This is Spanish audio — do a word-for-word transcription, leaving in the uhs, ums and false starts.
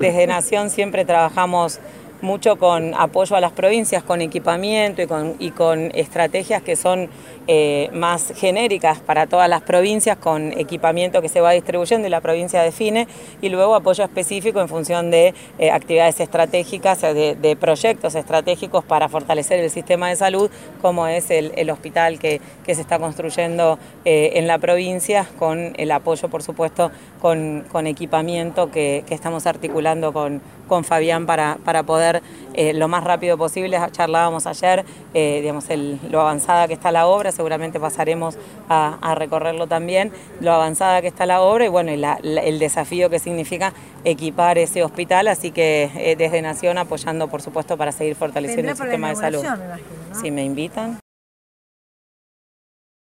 desde Nación siempre trabajamos mucho con apoyo a las provincias, con equipamiento y con, y con estrategias que son eh, más genéricas para todas las provincias, con equipamiento que se va distribuyendo y la provincia define, y luego apoyo específico en función de eh, actividades estratégicas, de, de proyectos estratégicos para fortalecer el sistema de salud, como es el, el hospital que, que se está construyendo eh, en la provincia, con el apoyo, por supuesto, con, con equipamiento que, que estamos articulando con, con Fabián para, para poder Eh, lo más rápido posible. Charlábamos ayer, eh, digamos, el, lo avanzada que está la obra, seguramente pasaremos a, a recorrerlo también, lo avanzada que está la obra y bueno, y la, la, el desafío que significa equipar ese hospital, así que eh, desde Nación apoyando, por supuesto, para seguir fortaleciendo el sistema de salud. Me imagino, ¿no? Si me invitan.